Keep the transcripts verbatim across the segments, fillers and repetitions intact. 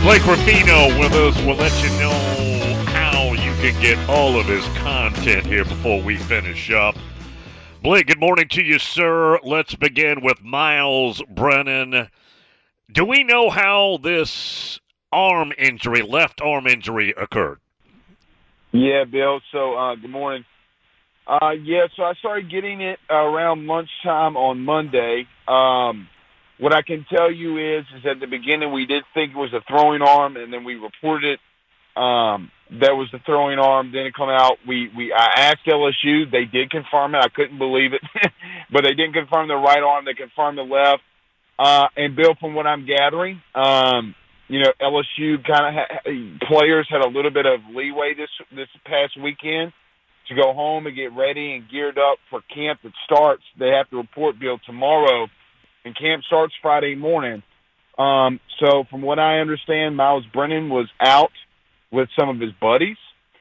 Blake Rapino with us. We'll let you know how you can get all of his content here before we finish up. Blake, good morning to you, sir. Let's begin with Miles Brennan. Do we know how this arm injury, left arm injury, occurred? Yeah, Bill. So, uh, good morning. Uh, yeah, so I started getting it around lunchtime on Monday. Um, what I can tell you is, is at the beginning we did think it was a throwing arm, and then we reported it. Um, that was the throwing arm. Then it come out. We we I asked L S U. They did confirm it. I couldn't believe it, but they didn't confirm the right arm. They confirmed the left. Uh, and Bill, from what I'm gathering, um, you know, L S U kind of ha- players had a little bit of leeway this this past weekend to go home and get ready and geared up for camp that starts. They have to report, Bill, tomorrow, and camp starts Friday morning. Um, so, from what I understand, Miles Brennan was out with some of his buddies,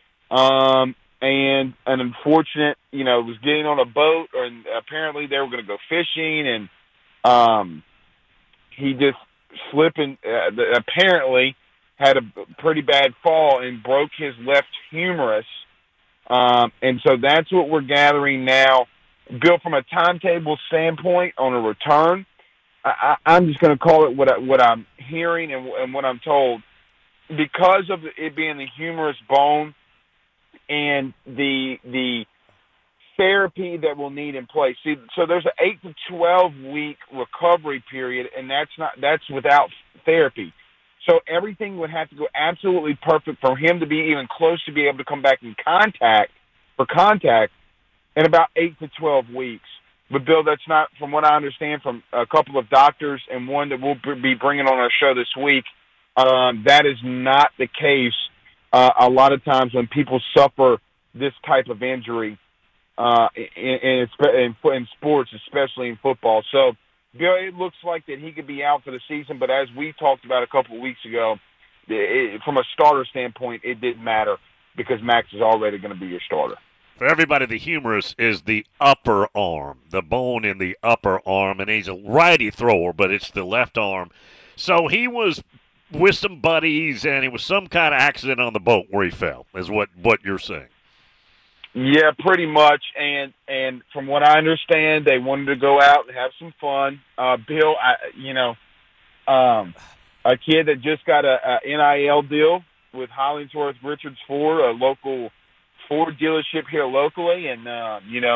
um, and an unfortunate, you know, was getting on a boat, and apparently they were going to go fishing, and um, he just slipping uh, apparently had a pretty bad fall and broke his left humerus, um, and so that's what we're gathering now. Bill, from a timetable standpoint on a return, I, I, I'm just going to call it what I, what I'm hearing and, and what I'm told, because of it being the humerus bone and the the therapy that we'll need in place. See, so there's an eight to twelve week recovery period, and that's not that's without therapy. So everything would have to go absolutely perfect for him to be even close to be able to come back in contact for contact in about eight to twelve weeks. But Bill, that's not, from what I understand from a couple of doctors and one that we'll be bringing on our show this week. Um, that is not the case. Uh, a lot of times when people suffer this type of injury, uh, in, in, in, in sports, especially in football. So, Bill, it looks like that he could be out for the season, but as we talked about a couple of weeks ago, it, from a starter standpoint, it didn't matter because Max is already going to be your starter. For everybody, the humerus is the upper arm, the bone in the upper arm, and he's a righty thrower, but it's the left arm. So he was with some buddies, and it was some kind of accident on the boat where he fell, is what, what you're saying. Yeah, pretty much. And and from what I understand, they wanted to go out and have some fun. Uh, Bill, I, you know, um, a kid that just got a, a N I L deal with Hollingsworth Richards Ford, a local Ford dealership here locally, and uh, you know,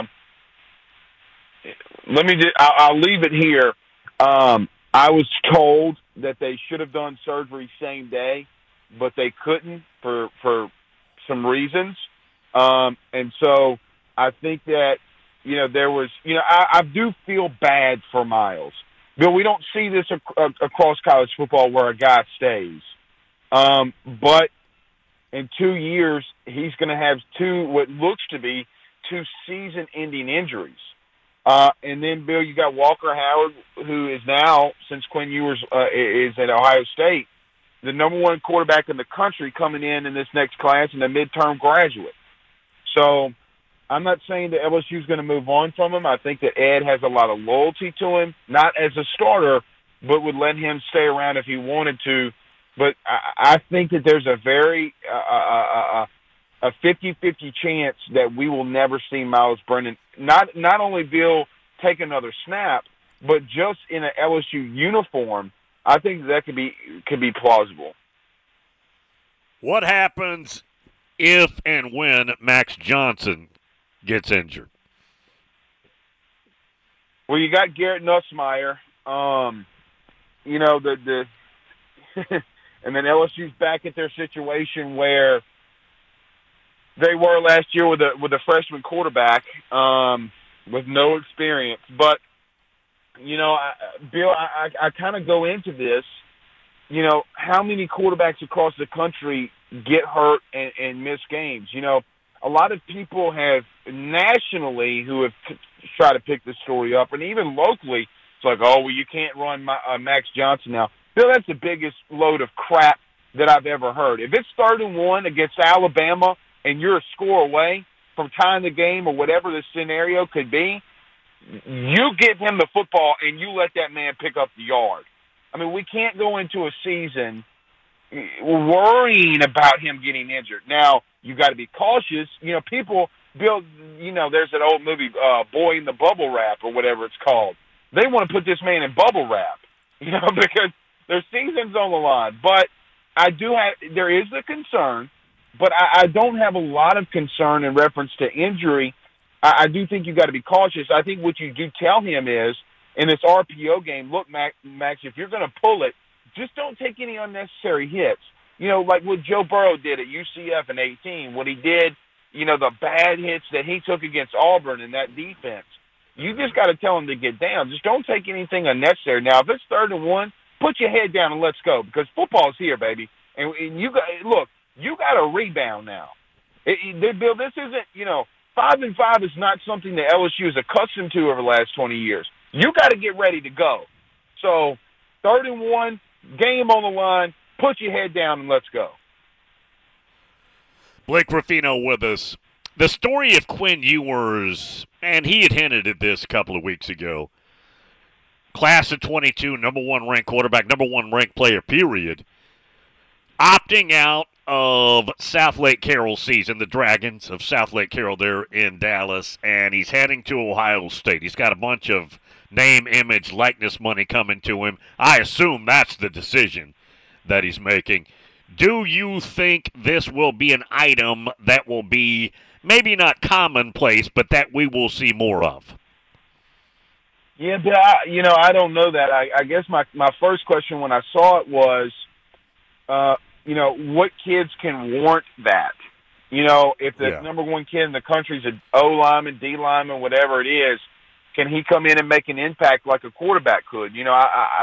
let me just, I'll, I'll leave it here. Um, I was told that they should have done surgery same day, but they couldn't for for some reasons. Um, and so I think that, you know, there was, you know, I, I do feel bad for Miles. Bill, we don't see this ac- across college football where a guy stays. Um, but in two years, he's going to have two, what looks to be two season-ending injuries. Uh, and then, Bill, you got Walker Howard, who is now, since Quinn Ewers uh, is at Ohio State, the number one quarterback in the country coming in in this next class and a midterm graduate. So I'm not saying that L S U is going to move on from him. I think that Ed has a lot of loyalty to him, not as a starter, but would let him stay around if he wanted to. But I, I think that there's a very uh, uh, uh, a fifty-fifty chance that we will never see Miles Brennan not not only Bill take another snap, but just in an L S U uniform. I think that could be could be plausible. What happens if and when Max Johnson gets injured? Well, you got Garrett Nussmeier. Um, you know the the, and then L S U's back at their situation where they were last year with a with a freshman quarterback um, with no experience. But you know, I, Bill, I, I, I kind of go into this. You know, how many quarterbacks across the country get hurt and, and miss games? You know, a lot of people have nationally who have t- tried to pick this story up, and even locally, it's like, oh, well, you can't run my, uh, Max Johnson now. Bill, that's the biggest load of crap that I've ever heard. If it's third and one against Alabama and you're a score away from tying the game or whatever the scenario could be, you give him the football and you let that man pick up the yard. I mean, we can't go into a season worrying about him getting injured. Now, you got to be cautious. You know, people build, you know, there's that old movie, uh, Boy in the Bubble Wrap or whatever it's called. They want to put this man in bubble wrap, you know, because their season's on the line. But I do have, there is a concern, but I, I don't have a lot of concern in reference to injury. I, I do think you got to be cautious. I think what you do tell him is, in this R P O game, look, Max, Max if you're going to pull it, just don't take any unnecessary hits. You know, like what Joe Burrow did at U C F in eighteen, what he did, you know, the bad hits that he took against Auburn in that defense. You just got to tell him to get down. Just don't take anything unnecessary. Now, if it's third and one, put your head down and let's go, because football's here, baby. And, and you got look, you got to rebound now. It, it, Bill, this isn't, you know, five and five is not something that L S U is accustomed to over the last twenty years. You got to get ready to go. So, third and one, game on the line, put your head down and let's go. Blake Ruffino with us. The story of Quinn Ewers, and he had hinted at this a couple of weeks ago. Class of twenty-two, number one ranked quarterback, number one ranked player, period. Opting out of South Lake Carroll season, the Dragons of South Lake Carroll there in Dallas, and he's heading to Ohio State. He's got a bunch of name, image, likeness money coming to him. I assume that's the decision that he's making. Do you think this will be an item that will be maybe not commonplace, but that we will see more of? Yeah, but I, you know, I don't know that. I, I guess my, my first question when I saw it was, uh, you know, what kids can warrant that? You know, if the yeah. number one kid in the country is an O lineman, D lineman, whatever it is, can he come in and make an impact like a quarterback could? You know, I, I,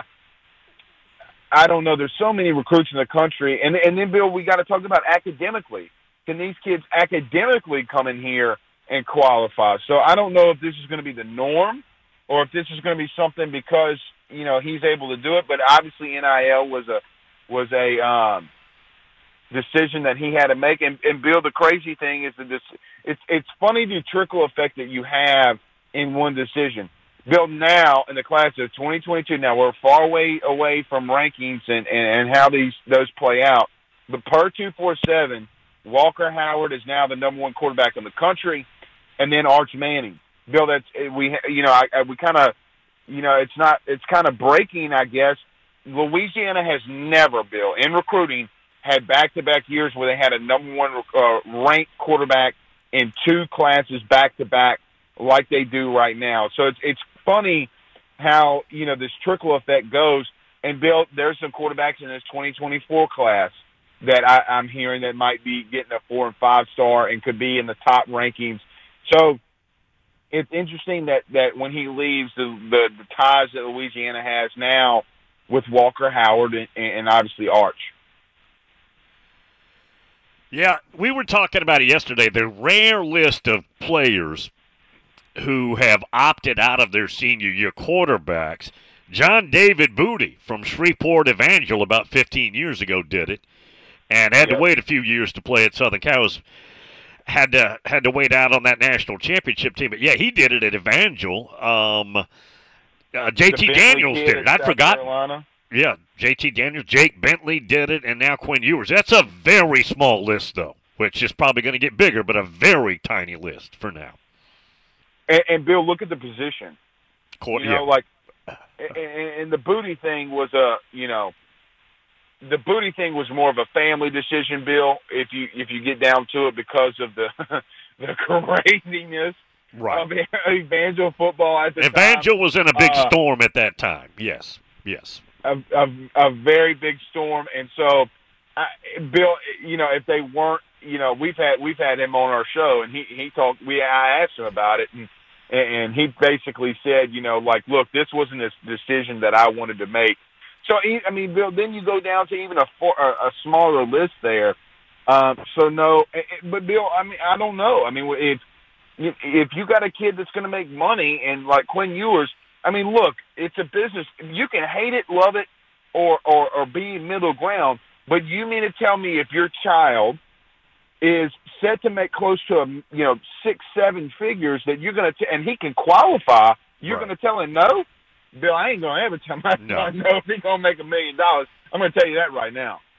I don't know. There's so many recruits in the country, and and then Bill, we got to talk about academically. Can these kids academically come in here and qualify? So I don't know if this is going to be the norm, or if this is going to be something because you know he's able to do it. But obviously, N I L was a was a um, decision that he had to make. And, and Bill, the crazy thing is that this it's it's funny the trickle effect that you have in one decision. Bill, now in the class of twenty twenty-two, now we're far way away from rankings and, and, and how these those play out. But per two forty-seven, Walker Howard is now the number one quarterback in the country, and then Arch Manning. Bill, that's we you know I, I we kind of you know it's not it's kind of breaking, I guess. Louisiana has never, Bill, in recruiting had back-to-back years where they had a number one uh, ranked quarterback in two classes back-to-back like they do right now. So it's it's funny how, you know, this trickle effect goes. And, Bill, there's some quarterbacks in this twenty twenty-four class that I, I'm hearing that might be getting a four- and five-star and could be in the top rankings. So it's interesting that, that when he leaves, the, the, the ties that Louisiana has now with Walker Howard and, and obviously Arch. Yeah, we were talking about it yesterday. The rare list of players who have opted out of their senior year quarterbacks. John David Booty from Shreveport Evangel about fifteen years ago did it, and had Yep. to wait a few years to play at Southern Cal. Had to had to wait out on that national championship team, but yeah, he did it at Evangel. Um, uh, J T Daniels did it. I'd South forgotten. Carolina. Yeah, J T Daniels, Jake Bentley did it, and now Quinn Ewers. That's a very small list, though, which is probably going to get bigger, but a very tiny list for now. And, and Bill, look at the position. Court, you know, yeah. like, and, and the Booty thing was a, you know, the Booty thing was more of a family decision, Bill. If you if you get down to it, because of the the craziness right. of Evangel football at the Evangel time. was in a big uh, storm at that time. Yes, yes. A, a, a very big storm, and so, I, Bill, you know, if they weren't, you know, we've had we've had him on our show, and he he talked. We I asked him about it, and and he basically said, you know, like, look, this wasn't a decision that I wanted to make. So, I mean, Bill, then you go down to even a four, a smaller list there. Um, so no, but Bill, I mean, I don't know. I mean, if if you got a kid that's going to make money, and like Quinn Ewers, I mean, look, it's a business. You can hate it, love it, or or, or be middle ground. But you mean to tell me if your child is set to make close to a you know six, seven figures that you're going to, and he can qualify, you're right. going to tell him no? Bill, I ain't going to ever tell my no. son no if he's going to make a million dollars. I'm going to tell you that right now.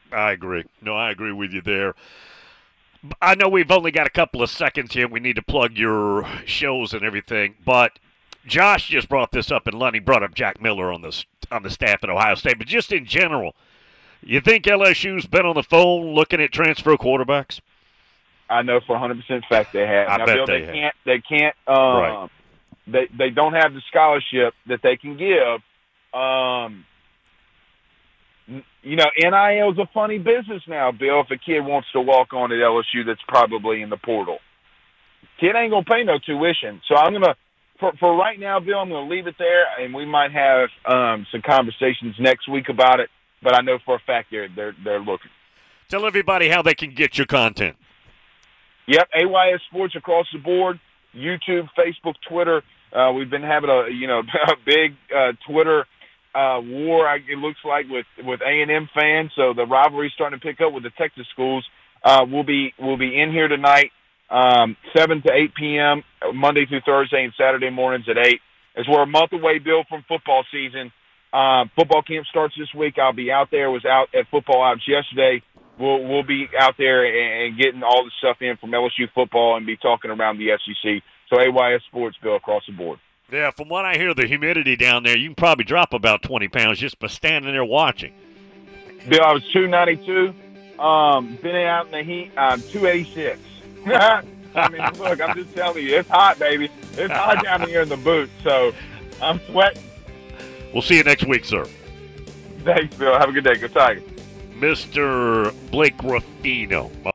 I agree. No, I agree with you there. I know we've only got a couple of seconds here. We need to plug your shows and everything, but Josh just brought this up, and Lunny brought up Jack Miller on the on the staff at Ohio State. But just in general, you think L S U's been on the phone looking at transfer quarterbacks? I know for one hundred percent fact they have. I Now, bet Bill, they they have. can't. They can't. Right. Um, they they don't have the scholarship that they can give. Um, you know, N I L is a funny business now, Bill. If a kid wants to walk on at L S U, that's probably in the portal. Kid ain't gonna pay no tuition, so I'm gonna. For, for right now, Bill, I'm going to leave it there, and we might have um, some conversations next week about it. But I know for a fact they're they're they're looking. Tell everybody how they can get your content. Yep, A Y S Sports across the board, YouTube, Facebook, Twitter. Uh, we've been having a you know a big uh, Twitter uh, war. It looks like with with A and M fans. So the rivalry's starting to pick up with the Texas schools. Uh, we'll be we'll be in here tonight, um, seven to eight p.m. Monday through Thursday and Saturday mornings at eight. As we're a month away, Bill, from football season. Uh, football camp starts this week. I'll be out there. Was out at Football Ops yesterday. We'll we'll be out there and, and getting all the stuff in from L S U football and be talking around the S E C. So A Y S Sports, Bill, across the board. Yeah, from what I hear, the humidity down there, you can probably drop about twenty pounds just by standing there watching. Bill, I was two ninety-two. Um, been out in the heat. I'm two eighty-six. I mean, look, I'm just telling you, it's hot, baby. It's hot down here in the boot, so I'm sweating. We'll see you next week, sir. Thanks, Bill. Have a good day. Go Tigers. Mister Blake Ruffino.